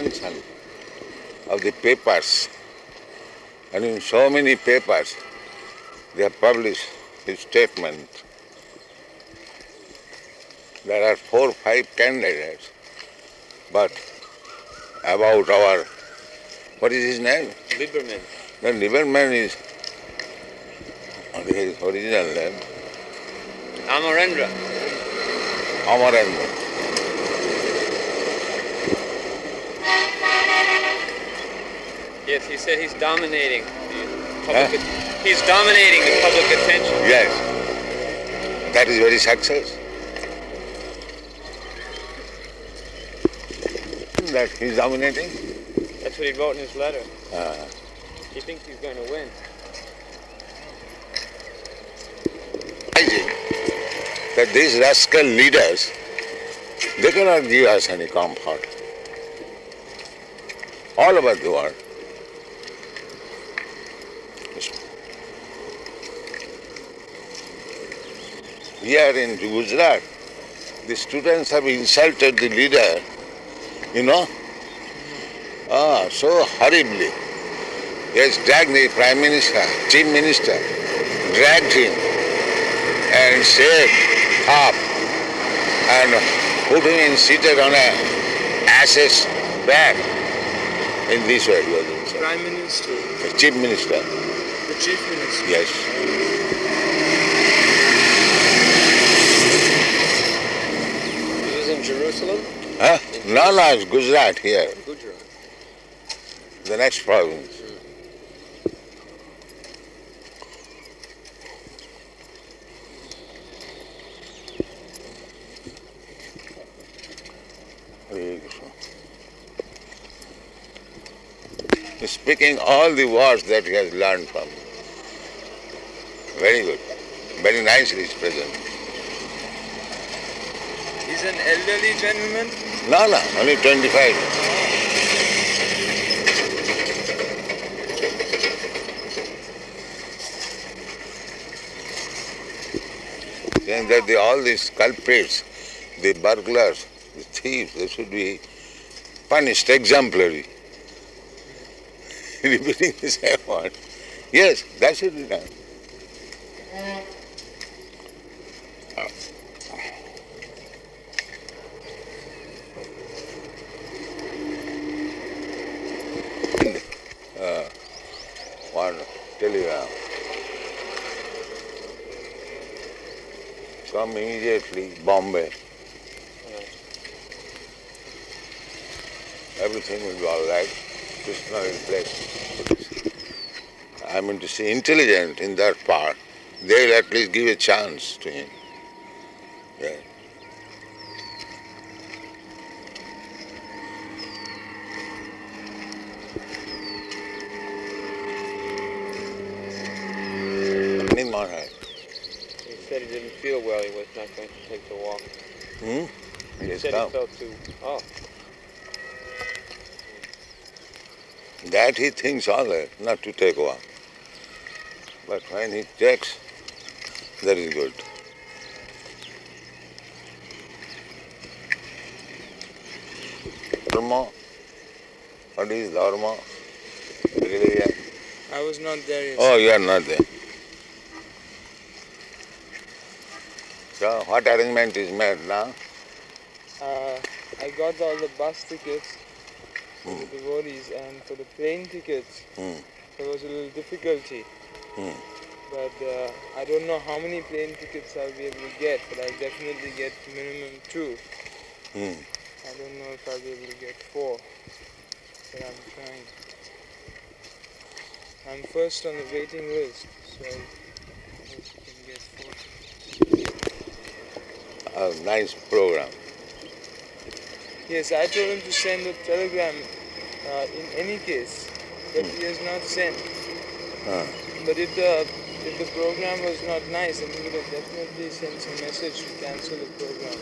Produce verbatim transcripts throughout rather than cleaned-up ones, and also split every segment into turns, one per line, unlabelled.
attention of the papers. And in so many papers, they have published his statement. There are four or five candidates, but about our, what is his name?
Lieberman.
The Lieberman is his original name.
Amarendra.
Amarendra.
Yes, he said he's dominating the
Huh?
public. He's dominating the public attention.
Yes. That is very success. That he's dominating.
That's what he wrote in his letter.
Uh,
He thinks he's going to win.
I think that these rascal leaders, they cannot give us any comfort. All over the world. Here in Gujarat, the students have insulted the leader, you know, ah, so horribly. He has dragged the Prime Minister, Chief Minister, dragged him and said up and put him in seated on a ass's back. In this way he was insulted.
Prime Minister,
The Chief Minister,
the Chief Minister.
yes.
This was in Jerusalem?
Huh? No, no, it's Gujarat here,
Gujarat.
the next province. Hare Krishna. He's speaking all the words that he has learned from. Very good. Very nicely he's present.
He's an elderly gentleman.
No, no, only twenty-five. Saying that the, all these culprits, the burglars, the thieves, they should be punished exemplary. Repeating the same word. Yes, that should be done. Uh, one telegram. Come immediately, Bombay. Everything will be all right. Krishna will place. I mean to say intelligent in that part. They will at least give a chance to him. Yeah. Morning, Maharaj.
He said he didn't feel well. He was not going to take the walk.
Hmm?
He
Yes,
said
come.
he felt too. Oh,
That he thinks all right, not to take one. But when he takes, that is good. Dharma, what is dharma? Religion.
I was not there yet.
Oh, you are not there. So what arrangement is made now?
Uh, I got all the bus tickets for
Hmm.
the devotees, and for the plane tickets,
Hmm.
there was a little difficulty.
Hmm.
But uh, I don't know how many plane tickets I'll be able to get, but I'll definitely get minimum two.
Hmm.
I don't know if I'll be able to get four, but I'm trying. I'm first on the waiting list, so I hope I can get four tickets.
A nice program.
Yes, I told him to send a telegram uh, in any case, but he has not sent.
Ah.
But if the if the program was not nice, then he would have definitely sent some message to cancel the program.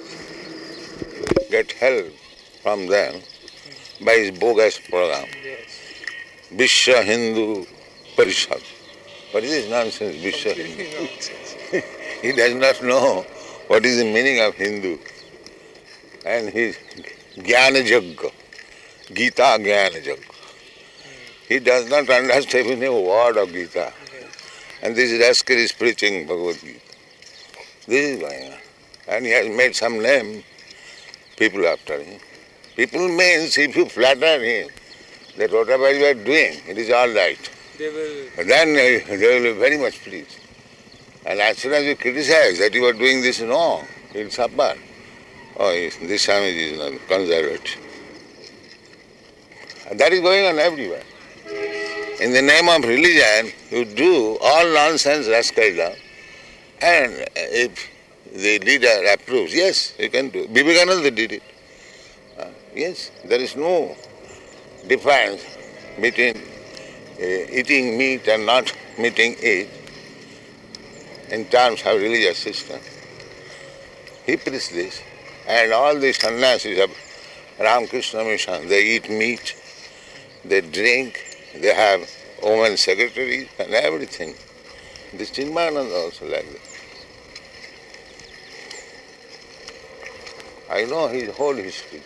Get help from them by his bogus program.
Yes.
Vishwa Hindu Parishad. What is this nonsense, Vishwa Hindu?
Completely nonsense.
He does not know what is the meaning of Hindu. And his Jnana Yajna. Gita Jnana Jag. He does not understand even a word of Gita. And this rascal is preaching Bhagavad Gita. This is going on. And he has made some name, people after him. People means if you flatter him, that whatever you are doing, it is all right.
They will.
Then uh, they will be very much pleased. And as soon as you criticize that you are doing this wrong, he will suffer. Oh, yes, this Swamiji is not conservative. And that is going on everywhere. In the name of religion, you do all nonsense rascaldom, and if the leader approves, yes, you can do. Vivekananda did it. Uh, yes, there is no difference between uh, eating meat and not eating it in terms of religious system. He preached this, and all the sannyasis of Ramakrishna Mission, they eat meat, they drink, they have women secretaries and everything. This Chinmayananda also like that. I know his whole history.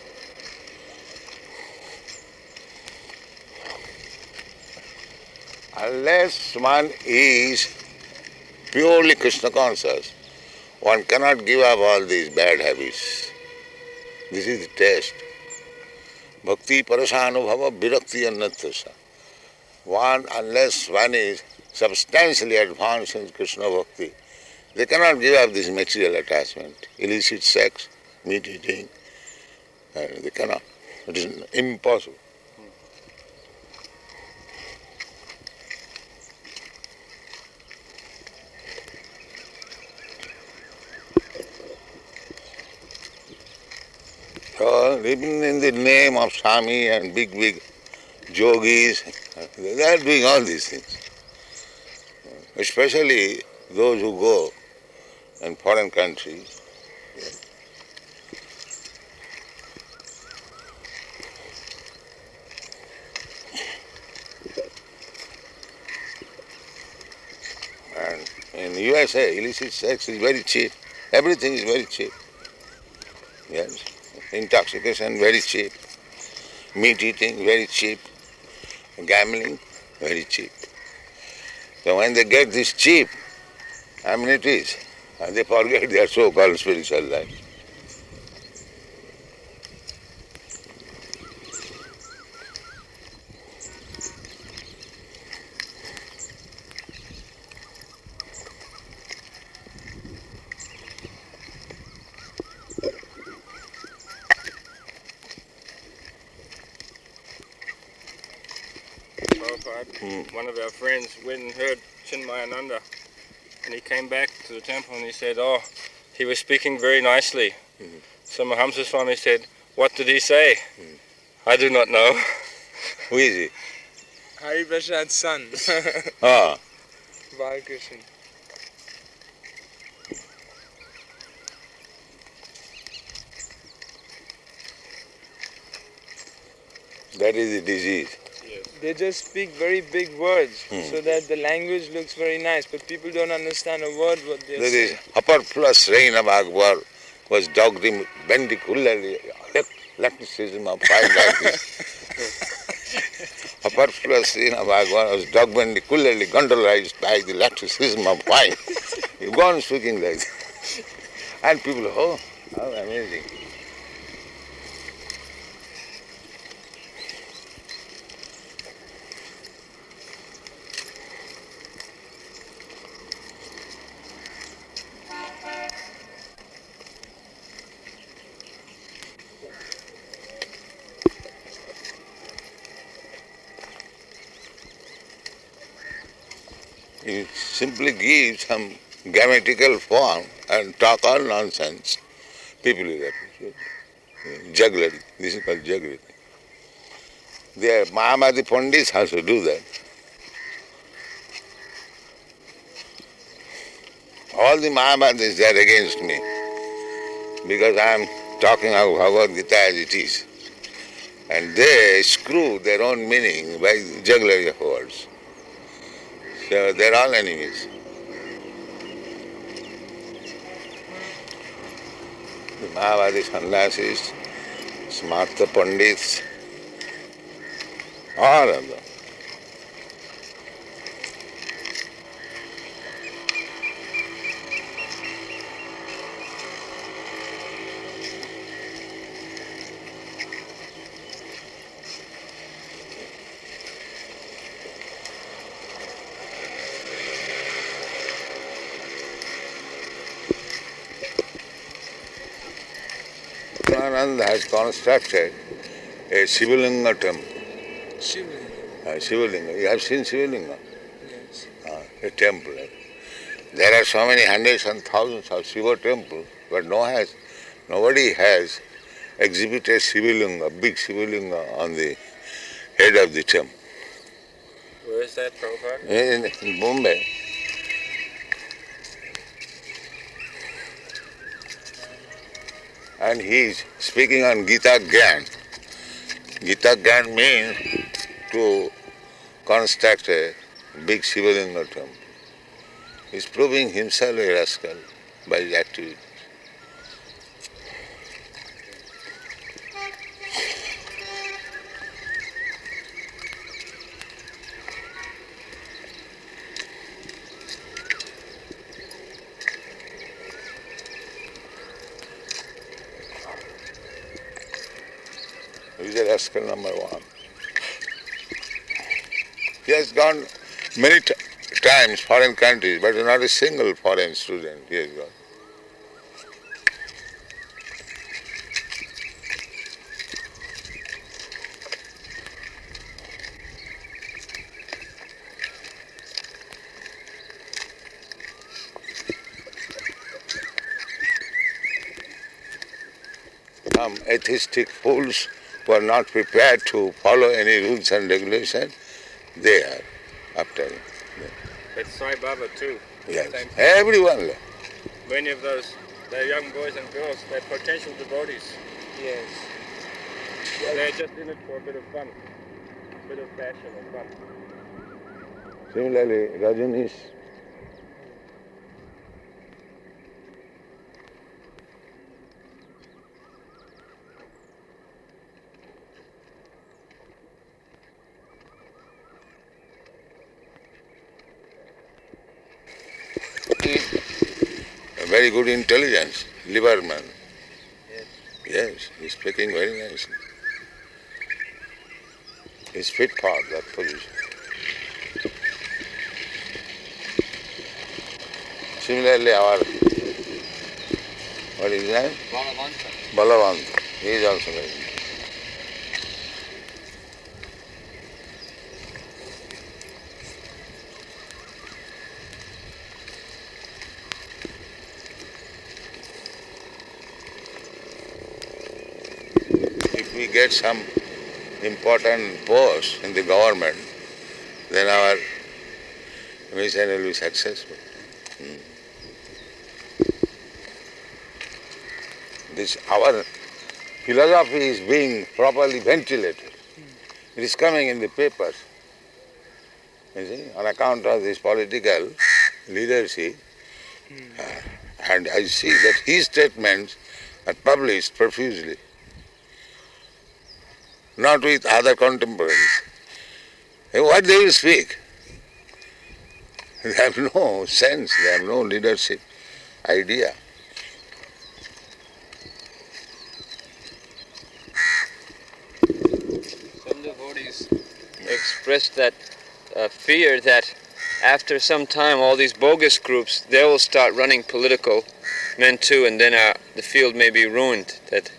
Unless one is purely Krishna conscious, one cannot give up all these bad habits. This is the test. Bhakti parasanubhava virakti annatasa. One, unless one is substantially advanced in Krishna bhakti, they cannot give up this material attachment, illicit sex, meat eating, uh, they cannot. It is impossible. So, even in the name of Swami and big, big yogis, they are doing all these things. Especially those who go in foreign countries. And in U S A, illicit sex is very cheap. Everything is very cheap. Yes. Intoxication, very cheap. Meat eating, very cheap. Gambling, very cheap. So when they get this cheap amenities, they forget their so-called spiritual life.
Mm. One of our friends went and heard Chinmayananda, and he came back to the temple and he said, oh, he was speaking very nicely. Mm-hmm. So Mahamsa Swami said, what did he say? Mm. I do not know.
Who is he?
Hari Prasad's son.
Ah.
Balakrishna.
That is the disease.
They just speak very big words
hmm.
so that the language looks very nice, but people don't understand a word what they
are
saying.
The upper plus reign of Akbar was dogged perpendicularly, lacticism of five like this. Upper plus reign of Akbar was dogged perpendicularly gondolized by the lacticism of wine. You go on speaking like that. And people, oh, how amazing. You simply give some grammatical form and talk all nonsense. People will appreciate. Jugglery. This is called jugglery. The Mahamadi Pandits also do that. All the Mahamadis, they are against me because I am talking of Bhagavad Gita as it is. And they screw their own meaning by jugglery of words. So they are all enemies. The Mahavadi sannyasis, Smarta Pandits, Ananda. Ananda has constructed a Shivalinga temple.
Shivalinga.
Uh, Shivalinga. You have seen Shivalinga?
Yes.
Uh, a temple. There are so many hundreds and thousands of Shiva temples, but no has, nobody has exhibited Shivalinga, big Shivalinga on the head of the temple.
Where is that, Prabhupada?
In, in Bombay. And he is speaking on Gita Gyan. Gita Gyan means to construct a big Shivalinga temple. He is proving himself a rascal by his activity. He is a rascal number one. He has gone many t- times foreign countries, but not a single foreign student he has got. Some atheistic fools who are not prepared to follow any rules and regulations, they are after him.
But Sai Baba too.
Yes,
Same thing.
everyone.
Many of those, they're young boys and girls, they're potential devotees.
Yes.
They're just in it for a bit of fun, a bit of passion and fun.
Similarly, Rajanish. A very good intelligence, Lieberman.
Yes.
Yes, he's speaking very nicely. He's fit for that position. Similarly, our, what is his name?
Balavanta.
Balavanta. He is also very good. If we get some important post in the government, then our mission will be successful. Hmm. This our philosophy is being properly ventilated. It is coming in the papers. You see, on account of this political leadership, uh, and I see that his statements are published profusely, not with other contemporaries. What they will speak? They have no sense, they have no leadership idea.
Some devotees expressed that uh, fear that after some time all these bogus groups, they will start running political men too, and then uh, the field may be ruined. That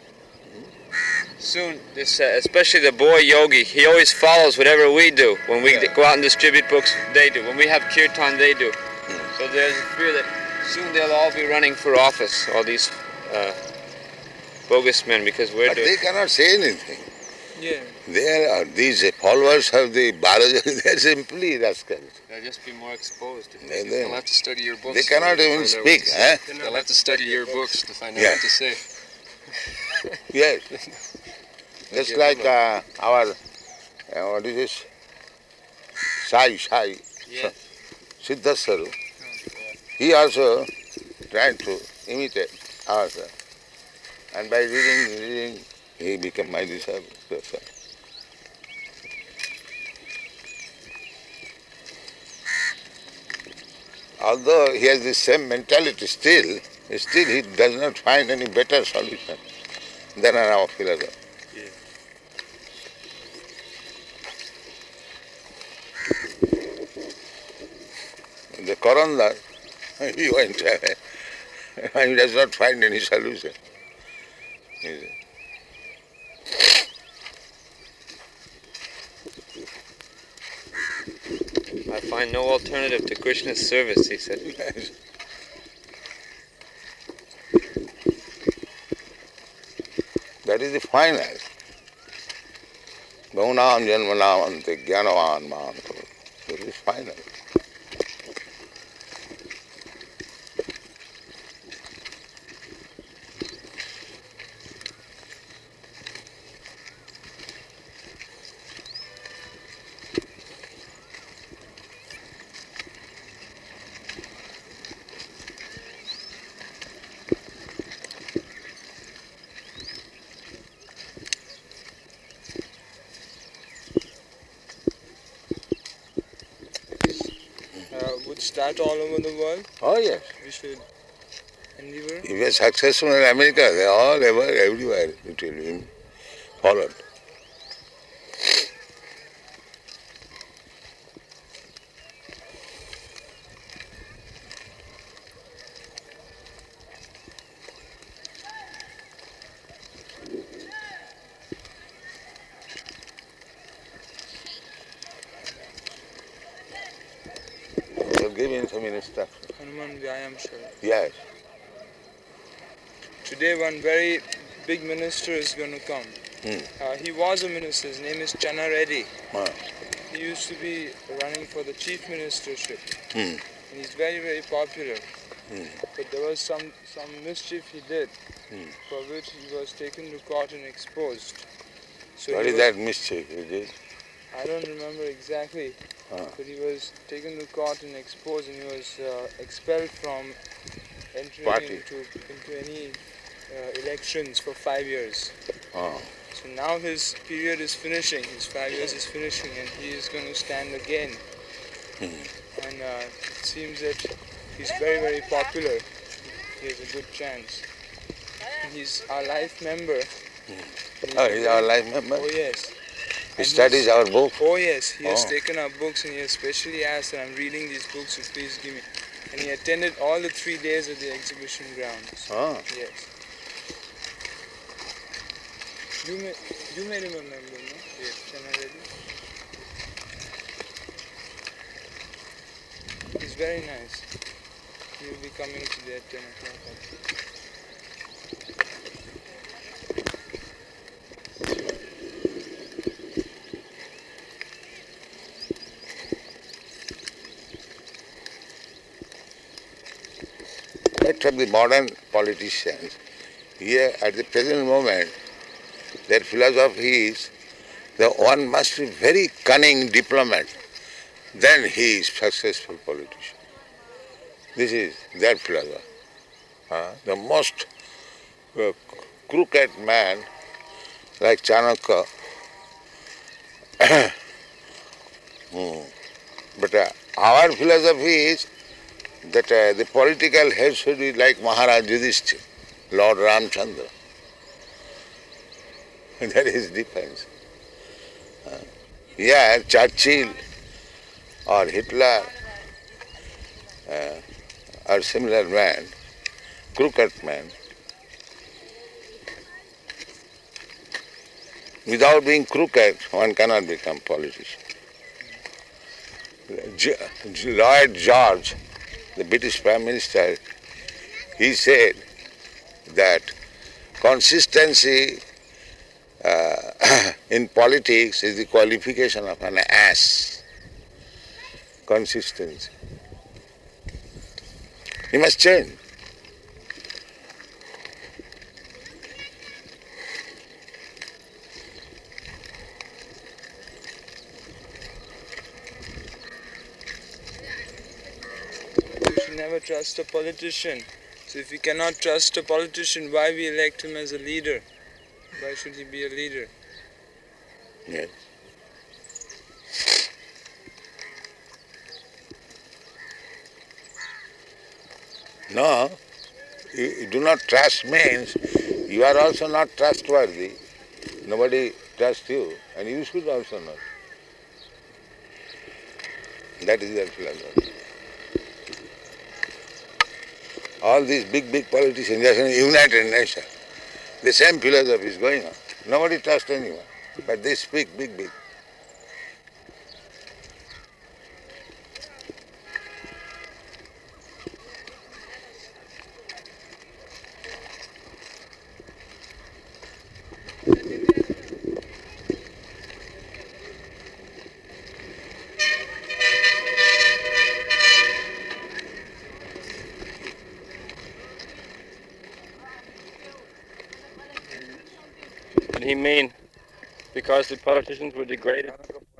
soon, this, uh, especially the boy yogi, he always follows whatever we do. When we
Yeah.
go out and distribute books, they do. When we have kirtan, they do. So there's a fear that soon they'll all be running for office, all these uh, bogus men, because we're
But
doing...
they cannot say anything.
Yeah.
They are, these followers of the Balaji, they are simply rascals.
They'll just be more exposed.
They, they,
They'll have to study your books.
they cannot
to
even
find out what
speak.
to say.
Eh?
They'll have to study your books to find out
Yeah.
what to say.
Yes. Just
give
like
them
uh, our, uh, what is this? Sai, Sai,
Yes.
Siddhasaru. He also tried to imitate ourselves. And by reading, reading, he became my disciple. That's all. although he has the same mentality still, still he does not find any better solution than our philosopher.
Yeah.
The Korandar, he went away. He does not find any solution.
I find no alternative to Krishna's service, he said.
That is the final. Bhaunam janmanamante jnanavan manto. That is final.
Uh, would start all over the world.
Oh yes.
We should endeavor.
If you are successful in America, they are all over, everywhere it will be followed. So give him some instruction.
Hanuman Vyayam Shala.
Yes.
Today one very big minister is going to come.
Hmm.
Uh, he was a minister. His name is Channa Reddy.
Ah.
He used to be running for the chief ministership.
Hmm.
And he's very, very popular.
Hmm.
But there was some, some mischief he did,
Hmm.
for which he was taken to court and exposed. So
What
he
is
was-
that mischief you did?
I don't remember exactly,
Ah.
but he was taken to court and exposed, and he was uh, expelled from entering
Party.
into, into any uh, elections for five years.
Ah.
So now his period is finishing, his five years is finishing, and he is going to stand again.
Hmm.
And uh, it seems that he's very, very popular. He has a good chance. And he's our life member. And
Oh, he's our life member?
Oh yes.
He
And
studies
he's-
our book?
Oh yes, he has
Oh.
taken our books and he has specially asked that I'm reading these books, so please give me. And he attended all the three days at the exhibition grounds.
Ah.
Yes. You may, you made him a member, no? Yes. Channa Reddy. He's very nice. He will be coming today at ten o'clock. I think.
But from the modern politicians, here at the present moment, their philosophy is that one must be very cunning diplomat, then he is successful politician. This is their philosophy. Uh, the most uh, crooked man, like Chanakya, hmm. but uh, our philosophy is that uh, the political head should be like Maharaj Yudhishthira, Lord Ramchandra. That is difference. Uh, yeah, Churchill or Hitler uh, or similar man, crooked man, without being crooked, one cannot become politician. G- G- Lloyd George, the British Prime Minister, he said that consistency uh, in politics is the qualification of an ass. Consistency. He must change.
We should never trust a politician. So if we cannot trust a politician, why we elect him as a leader? Why should he be a leader?
Yes. No, you, you do not trust means you are also not trustworthy. Nobody trusts you, and you should also not. That is their philosophy. All these big, big politicians, just in United Nations, the same philosophy is going on. Nobody trusts anyone, but they speak big, big.
Did he mean because the politicians were degraded